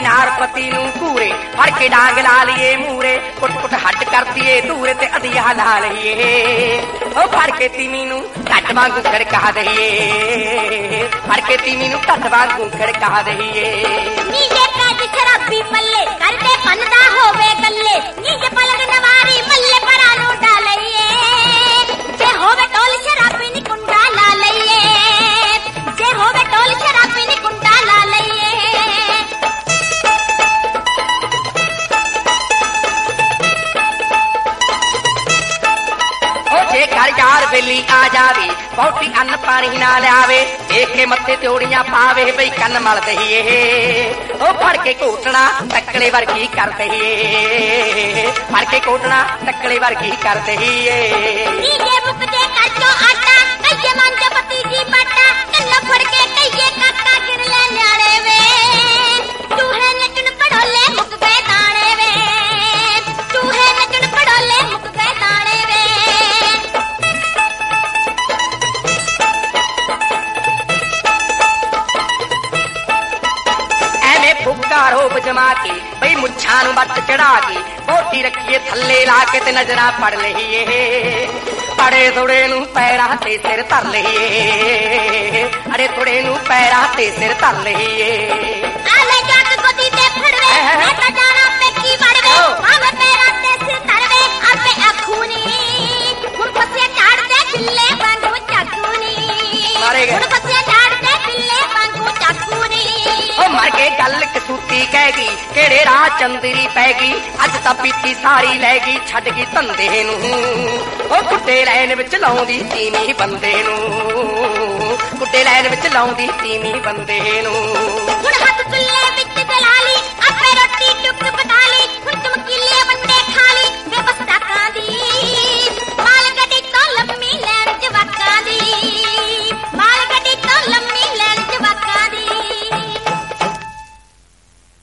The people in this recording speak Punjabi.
ਪਿਆਰ ਪਤੀ ਨੂੰ ਘੂਰੇ ਫੜ ਕੇ ਡਾਂਗ ਲਾ ਲਈਏ ਮੂਰੇ ਕੁੱਟ ਹੱਡ ਕਰਦੀਏ ਧੂਰੇ ਤੇ ਅਧੀਆ ਲਾ ਲਈਏ ਉਹ ਫੜ ਕੇ ਤੀਵੀਂ ਨੂੰ ਢੱਡ ਵਾਂਗੂ ਖੜਕਾ ਦਈਏ ਫੜ ਕੇ ਤੀਵੀਂ ਨੂੰ ਢੱਡ ਵਾਂਗੂ ਖੜਕਾ ਦਈਏ ਨੀ ਜੇ ਕਾਜ ਸ਼ਰਾਬੀ ਮੱਲੇ ਕਰਦੇ ਪੰਦਾ ਹੋਵੇ ਗੱਲੇ ਨੀ ਜੇ ਪਲਕ ਨਵਾਰੀ ਮੱਲੇ ਪਰਾਂ ਨੂੰ ਡਾਲਈਏ ਜੇ ਹੋਵੇ ਟੋਲ ਸ਼ਰਾਬੀ ਨੀ ਕੁੰਡਾ ਲਾ ਲਈਏ ਜੇ ਹੋਵੇ ਟੋਲ ਸ਼ਰਾਬੀ ਨੀ ਕੁੰਡਾ ਲਾ ਲਈਏ ਜੇ ਘਰ ਯਾਰ ਵੇਲੀ ਆ ਜਾਵੇ ਬਹੁਤੀ ਅੰਨ ਪਾਣੀ ਨਾ ਲਿਆਵੇ ਦੇਖ ਕੇ ਮੱਥੇ ਤਿਉੜੀਆਂ ਪਾਵੇ ਬਈ ਕੰਨ ਮਲ ਦਈਏ ਉਹ ਫੜ ਕੇ ਘੋਟਣਾ ਟੱਕਲੇ ਵਰਗੀ ਕਰ ਦਈਏ ਫੜ ਕੇ ਘੋਟਣਾ ਟੱਕਲੇ ਵਰਗੀ ਕਰ ਦਈਏ ਨੀ ਜੇ ਮੁੱਕਦੇ ਕੱਚੋ ਆਟਾ ਕਈਏ ਮੰਜ ਪਤੀ ਜੀ ਬਾਟਾ ਕੰਨ ਫੜ ਕੇ ਕਈਏ ਕਾਕਾ ਗਿਣ ਲੈ ਨਿਆਣੇ ਵੇ ਚੂਹੇ ਨੱਚਣ ਪੜੋਲੇ ਮੁੱਕ ਗਏ ਦਾਣੇ ਵੇ ਚੂਹੇ ਨੱਚਣ ਪੜੋਲੇ ਮੁੱਕ ਗਏ ਦਾਣੇ ਵੇ ਫੁੱਕਾ ਰੋਬ ਜਮਾ ਕੇ ਬਈ ਮੁੱਛਾਂ ਨੂੰ ਵੱਟ ਚੜਾ ਕੇ ਬੋਟੀ ਰੱਖੀਏ ਥੱਲੇ ਲਾ ਕੇ ਤੇ ਨਜ਼ਰਾਂ ਪੜ ਲਈਏ ਅੜੇ ਥੋੜੇ ਨੂੰ ਪੈਰਾਂ ਤੇ ਸਿਰ ਧਰ ਲਈਏ ਅੜੇ ਥੋੜੇ ਨੂੰ ਪੈਰਾਂ ਤੇ ਸਿਰ ਧਰ ਲਈਏ ਆਲੇ ਜੱਟ ਗੋਦੀ ਤੇ ਫੜਵੇ ਮੈਂ ਤਾਂ ਜਾਣਾ ਪੇਕੀ ਵੜਵੇ ਆਵੇ ਪੈਰਾਂ ਤੇ ਸਿਰ ਧਰਵੇ ਆਪੇ ਆਖੂਨੀ ਹੁਣ ਫਸਿਆ ਝਾੜਦੇ ਖਿੱਲੇ ਵਾਂਗੂ ਚਾਕੂਨੀ ਮਾਰੇ ਗਏ ਹੁਣ ਫਸਿਆ ਝਾੜਦੇ ਖਿੱਲੇ ਵਾਂਗੂ ਚਾਕੂਨੀ ਉਹ ਮਰ ਕੇ ਗੱਲ ਕਸੂਤੀ ਕਹਿ ਗਈ ਕਿਹੜੇ ਰਾਹ ਚੰਦਰੀ ਪੈ ਗਈ ਅੱਜ ਤਾਂ ਪੀਤੀ ਸਾਰੀ ਲੈ ਗਈ ਛੱਡ ਗਈ ਧੰਦੇ ਨੂੰ ਉਹ ਕੁੱਡੇ ਲੈਣ ਵਿੱਚ ਲਾਉਂਦੀ ਤੀਵੀਂ ਬੰਦੇ ਨੂੰ ਕੁੱਡੇ ਲੈਣ ਵਿੱਚ ਲਾਉਂਦੀ ਤੀਵੀਂ ਬੰਦੇ ਨੂੰ